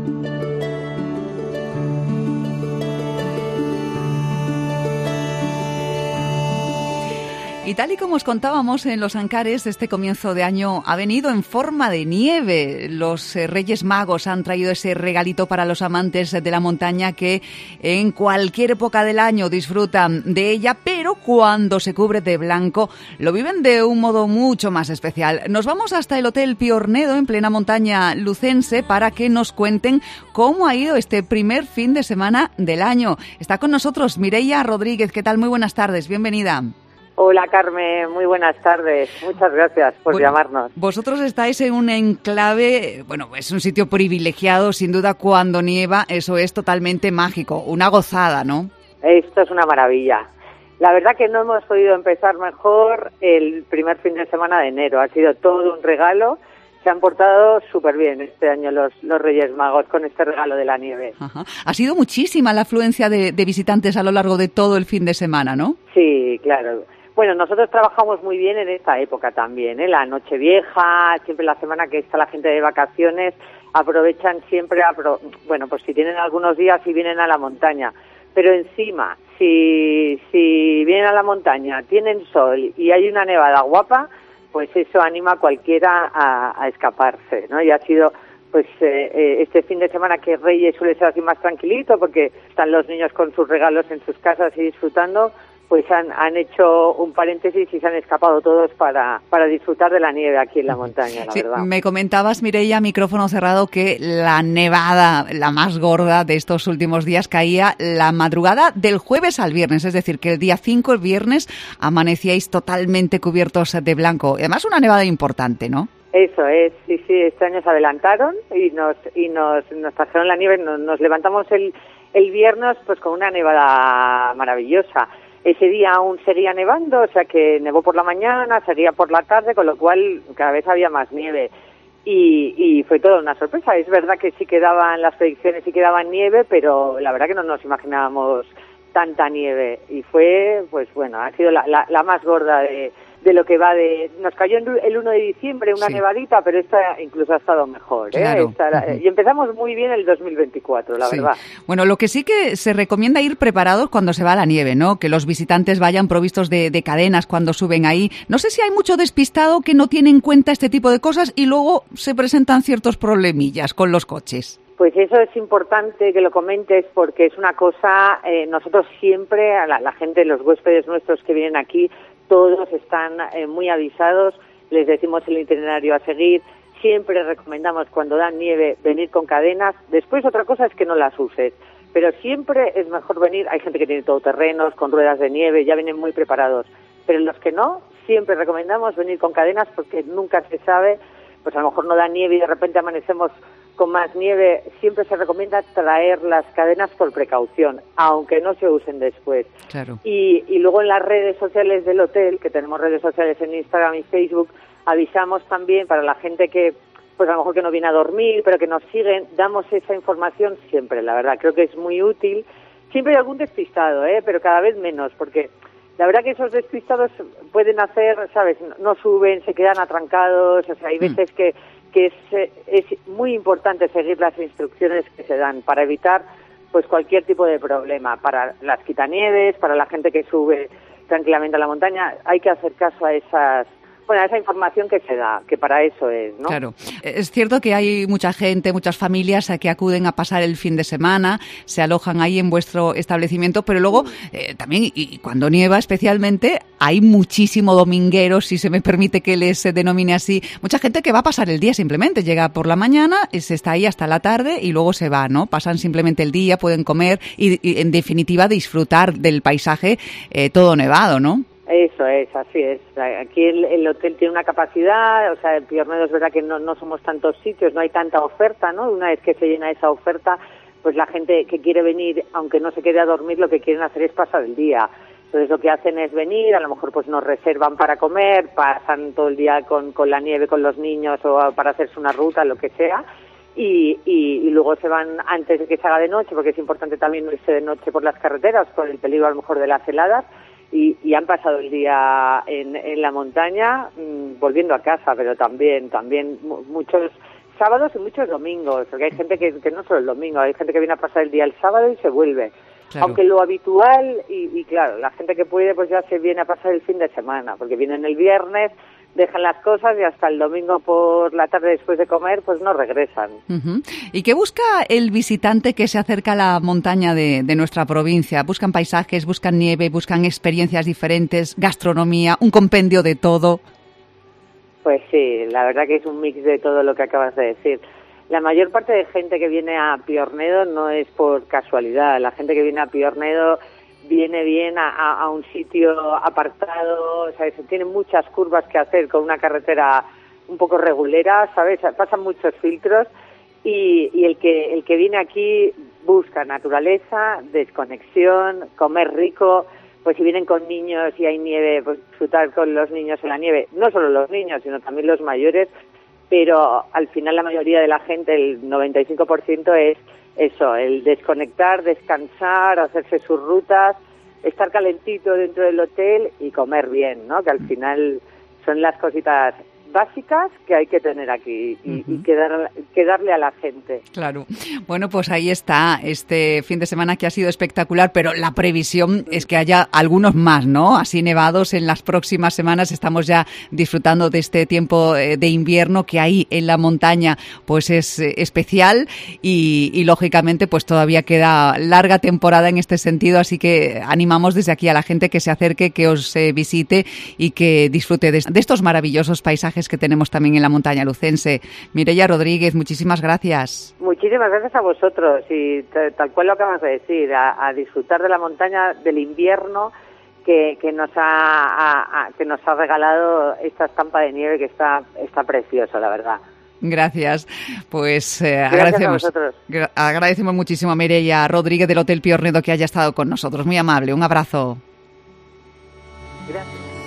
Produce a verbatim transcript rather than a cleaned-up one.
Y tal y como os contábamos en Los Ancares, este comienzo de año ha venido en forma de nieve. Los eh, Reyes Magos han traído ese regalito para los amantes de la montaña que en cualquier época del año disfrutan de ella, pero cuando se cubre de blanco lo viven de un modo mucho más especial. Nos vamos hasta el Hotel Piornedo en plena montaña lucense para que nos cuenten cómo ha ido este primer fin de semana del año. Está con nosotros Mireia Rodríguez. ¿Qué tal? Muy buenas tardes. Bienvenida. Hola Carmen, muy buenas tardes. Muchas gracias por bueno, llamarnos. Vosotros estáis en un enclave, bueno, es un sitio privilegiado, sin duda cuando nieva, eso es totalmente mágico, una gozada, ¿no? Esto es una maravilla. La verdad que no hemos podido empezar mejor el primer fin de semana de enero, ha sido todo un regalo. Se han portado súper bien este año los, los Reyes Magos con este regalo de la nieve. Ajá. Ha sido muchísima la afluencia de, de visitantes a lo largo de todo el fin de semana, ¿no? Sí, claro. Bueno, nosotros trabajamos muy bien en esta época también, ¿eh? La Nochevieja, siempre la semana que está la gente de vacaciones, aprovechan siempre, a pro... bueno, pues si tienen algunos días y vienen a la montaña. Pero encima, si, si vienen a la montaña, tienen sol y hay una nevada guapa, pues eso anima a cualquiera a, a escaparse, ¿no? Y ha sido, pues, eh, eh, este fin de semana que Reyes suele ser así más tranquilito porque están los niños con sus regalos en sus casas y disfrutando, pues han, han hecho un paréntesis y se han escapado todos para, para disfrutar de la nieve aquí en la montaña, la sí, verdad. Me comentabas, Mireia, micrófono cerrado, que la nevada, la más gorda de estos últimos días, caía la madrugada del jueves al viernes, es decir, que el día cinco, el viernes, amanecíais totalmente cubiertos de blanco. Además, una nevada importante, ¿no? Eso es, sí, sí, este año se adelantaron y nos y nos, nos trajeron la nieve, nos, nos levantamos el, el viernes pues con una nevada maravillosa. Ese día aún seguía nevando, o sea que nevó por la mañana, seguía por la tarde, con lo cual cada vez había más nieve. Y, y fue toda una sorpresa. Es verdad que sí quedaban las predicciones, sí quedaban nieve, pero la verdad que no nos imaginábamos tanta nieve. Y fue, pues bueno, ha sido la, la, la más gorda de, de lo que va de... Nos cayó el uno de diciembre una sí. nevadita, pero esta incluso ha estado mejor, ¿eh? Claro. Esta, uh-huh. Y empezamos muy bien el dos mil veinticuatro, la sí. verdad. Bueno, lo que sí que se recomienda ir preparados cuando se va a la nieve, ¿no? Que los visitantes vayan provistos de, de cadenas cuando suben ahí. No sé si hay mucho despistado que no tiene en cuenta este tipo de cosas y luego se presentan ciertos problemillas con los coches. Pues eso es importante que lo comentes porque es una cosa, eh, nosotros siempre, a la, la gente, los huéspedes nuestros que vienen aquí, todos están eh, muy avisados, les decimos el itinerario a seguir, siempre recomendamos cuando dan nieve venir con cadenas, después otra cosa es que no las uses, pero siempre es mejor venir, hay gente que tiene todoterrenos, con ruedas de nieve, ya vienen muy preparados, pero los que no, siempre recomendamos venir con cadenas porque nunca se sabe, pues a lo mejor no da nieve y de repente amanecemos con más nieve, siempre se recomienda traer las cadenas por precaución, aunque no se usen después. Claro. Y, y luego en las redes sociales del hotel, que tenemos redes sociales en Instagram y Facebook, avisamos también para la gente que, pues a lo mejor que no viene a dormir, pero que nos siguen, damos esa información siempre, la verdad, creo que es muy útil. Siempre hay algún despistado, ¿eh? Pero cada vez menos, porque la verdad que esos despistados pueden hacer, ¿sabes? No suben, se quedan atrancados, o sea, hay veces que que es, es muy importante seguir las instrucciones que se dan para evitar pues cualquier tipo de problema. Para las quitanieves, para la gente que sube tranquilamente a la montaña, hay que hacer caso a esas... Bueno, esa información que se da, que para eso es, ¿no? Claro. Es cierto que hay mucha gente, muchas familias que acuden a pasar el fin de semana, se alojan ahí en vuestro establecimiento, pero luego eh, también, y cuando nieva especialmente, hay muchísimo dominguero, si se me permite que les denomine así, mucha gente que va a pasar el día simplemente, llega por la mañana, se está ahí hasta la tarde y luego se va, ¿no? Pasan simplemente el día, pueden comer y, y en definitiva disfrutar del paisaje eh, todo nevado, ¿no? Eso es, así es. Aquí el, el hotel tiene una capacidad, o sea, en Piornedo es verdad que no, no somos tantos sitios, no hay tanta oferta, ¿no? Una vez que se llena esa oferta, pues la gente que quiere venir, aunque no se quede a dormir, lo que quieren hacer es pasar el día. Entonces lo que hacen es venir, a lo mejor pues nos reservan para comer, pasan todo el día con, con la nieve, con los niños o para hacerse una ruta, lo que sea. Y, y, y luego se van antes de que se haga de noche, porque es importante también no irse de noche por las carreteras, por el peligro a lo mejor de las heladas. Y, y han pasado el día en, en la montaña mmm, volviendo a casa, pero también también muchos sábados y muchos domingos, porque hay gente que, que no solo el domingo, hay gente que viene a pasar el día el sábado y se vuelve. Claro. Aunque lo habitual, y, y claro, la gente que puede pues ya se viene a pasar el fin de semana, porque vienen el viernes, dejan las cosas y hasta el domingo por la tarde después de comer pues no regresan. Uh-huh. ¿Y qué busca el visitante que se acerca a la montaña de, de nuestra provincia? ¿Buscan paisajes, buscan nieve, buscan experiencias diferentes, gastronomía, un compendio de todo? Pues sí, la verdad que es un mix de todo lo que acabas de decir. La mayor parte de gente que viene a Piornedo no es por casualidad. La gente que viene a Piornedo viene bien a, a, a un sitio apartado, ¿sabes? Tiene muchas curvas que hacer con una carretera un poco regulera, ¿sabes? Pasan muchos filtros y, y el que el que viene aquí busca naturaleza, desconexión, comer rico. Pues si vienen con niños y hay nieve, pues disfrutar con los niños en la nieve. No solo los niños, sino también los mayores, pero al final la mayoría de la gente, el noventa y cinco por ciento es eso, el desconectar, descansar, hacerse sus rutas, estar calentito dentro del hotel y comer bien, ¿no? Que al final son las cositas básicas que hay que tener aquí y, uh-huh. y que, dar, que darle a la gente. Claro. Bueno, pues ahí está este fin de semana que ha sido espectacular, pero la previsión es que haya algunos más, ¿no? Así nevados en las próximas semanas. Estamos ya disfrutando de este tiempo de invierno que ahí en la montaña pues es especial y, y lógicamente pues todavía queda larga temporada en este sentido, así que animamos desde aquí a la gente que se acerque, que os eh, visite y que disfrute de, de estos maravillosos paisajes que tenemos también en la montaña lucense. Mireia Rodríguez, muchísimas gracias. Muchísimas gracias a vosotros y t- tal cual lo acabas de decir, a, a disfrutar de la montaña, del invierno que, que nos ha a, a, que nos ha regalado esta estampa de nieve que está está preciosa, la verdad. Gracias. Pues eh, agradecemos, gra- agradecemos muchísimo a Mireia Rodríguez del Hotel Piornedo que haya estado con nosotros. Muy amable. Un abrazo. Gracias.